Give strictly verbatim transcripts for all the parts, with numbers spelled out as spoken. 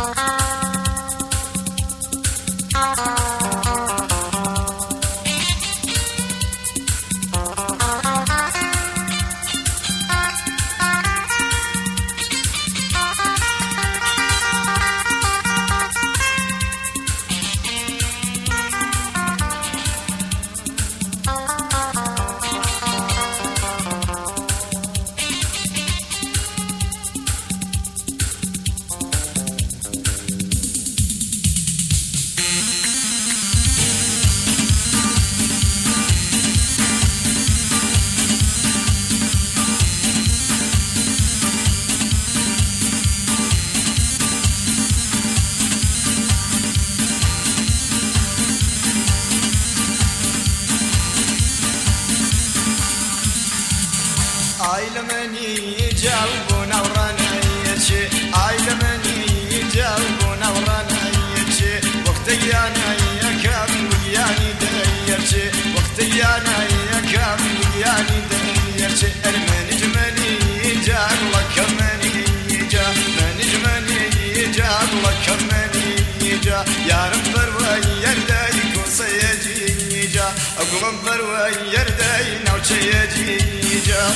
عايلمني يجاوبون ورانايتشي عايلمني يجاوبون ورانايتشي وقتي انا ياكم وياني دايرتشي وقتي انا ياكم وياني دايرتشي ارماني جمالي يجاب لك مني يجا ماني جمالي يجاب لك مني يجا يا رب بروي يرداي كوسيجي يجا اقوم بروي يرداي نوتشيجي يجا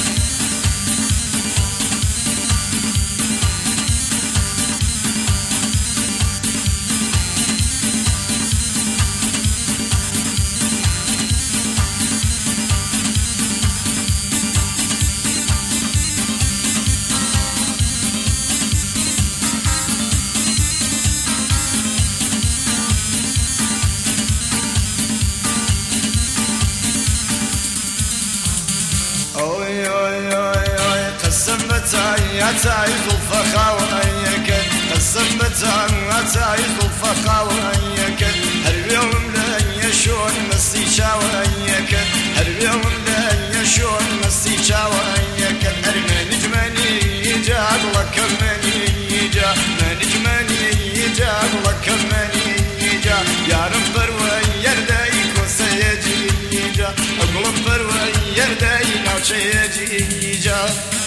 يا تعيد الفخاويك قسم بتاعم وتعيد الفخاويك هل يوم لا يشون مسي شاويك هل يوم لا يشون مسي شاويك ارمي نجمني يجاب لك مني يجا ما نجمني يجاب لك مني يجا يا رب بروي يردايك وسيجي يجا اقلب بروي يرداي نوشيجي يجا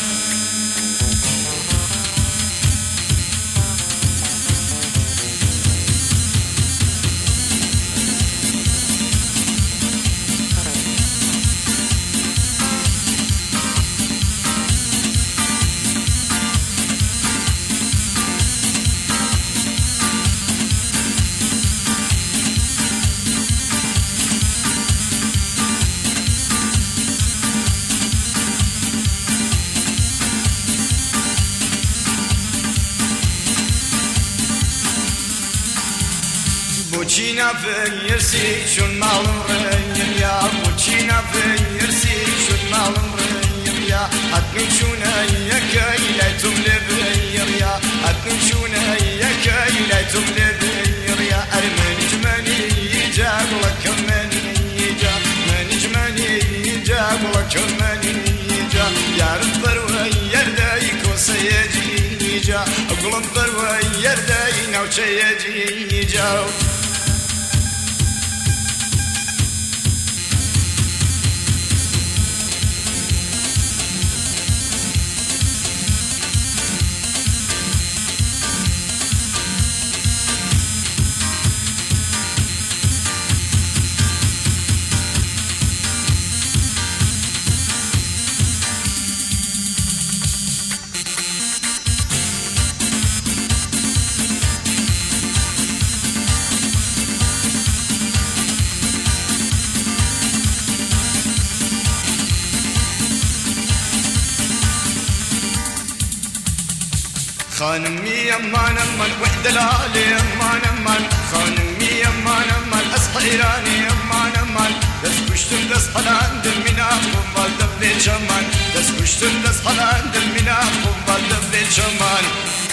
بوچینا فیرسی شون مالم ریم یا بوچینا فیرسی شون مالم ریم یا حتمی شونه یکی لیتم لبیر یا حتمی شونه یکی لیتم لبیر یا ارمنی جمنی جاب لك منی جا منی جمنی جاب لك منی جا یا رب بروی یردای کوسیجی جا اقلم بروی یردای نوچیجی جا خانمي يمان من وحدة العالي يمان من خانمي يمان من أصحيراني يمان من دس كشتن دس حلان دل منا قبال دبي شمان دس كشتن دس حلان دل منا قبال دبي شمان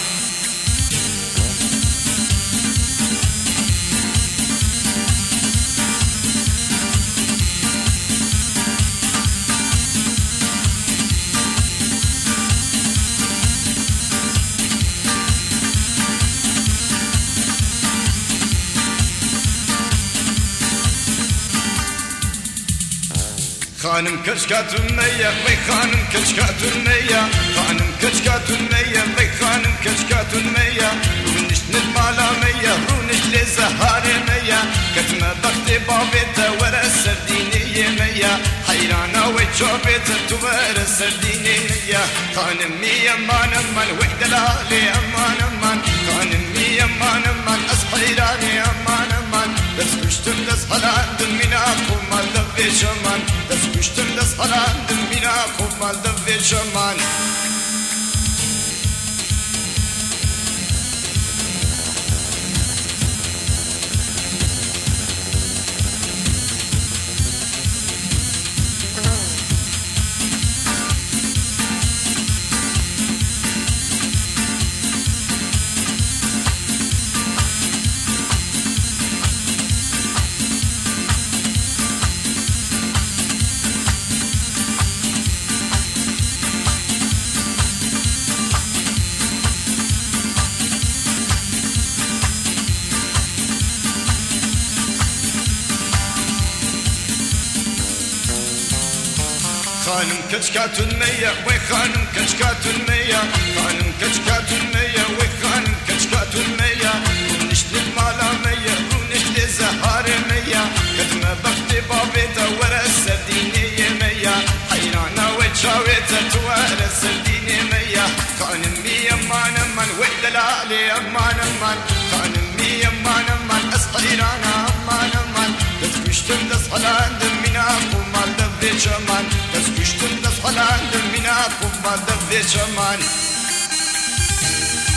خانم کچکات المية وي خانم کچکات المية خانم کچکات المية وي خانم کچکات المية وجابت توبر سرديني يا خانمي امان امان وحدلالي امان امان خانمي امان امان اصحيراني امان امان دس كشتم دس حلاندم من اخو مال دفي شمان دس كشتم دس حلاندم من اخو مال دفي شمان خانم كشكات المية وي خانم كشكات المية خانم كشكات المية وي خانم كشكات المية رونش للمالا مية رونش لزهار مية كتمة بختي بابيتا ورا السردينية مية حيرانا وتشاويتا توارا السردينية مية خانم مية امان امان وحدلالي امان امان خانم مية امان امان اسحيرانا امان امان تسكشتم دسحلاندم من اخو مال دفي شمان تسكشتم دسحلاندم من اخو مال دفي شمان